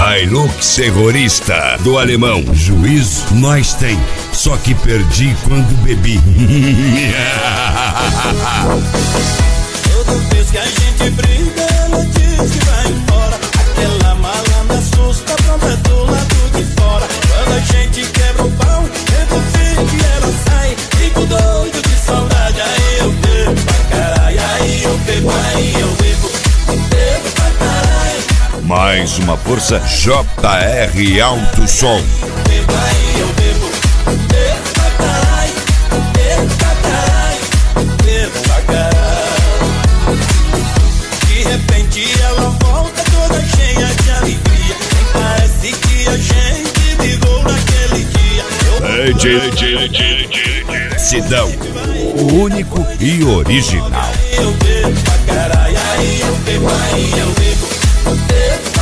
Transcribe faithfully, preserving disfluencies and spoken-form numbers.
Hilux terrorista do alemão. Juízo nós tem, só que perdi quando bebi. Toda vez que a gente briga, ela diz que vai embora. Aquela malandra assusta, pronta é do lado de fora. Quando a gente quebra o pau, dentro fica ela sai. Fico doido de saudade, aí eu bebo pra caralho. Aí eu bebo, aí eu bebo, bebo pra caralho. Mais uma força J R Alto Som. Bebo, aí eu bebo, bebo pra caralho. Bebo pra caralho, bebo pra caralho. De repente ela volta toda cheia de alegria. Nem parece que a gente brigou naquele dia. É, J J J Sidão, o único e original. Eu bebo pra caralho, aí eu bebo, aí eu bebo, bebo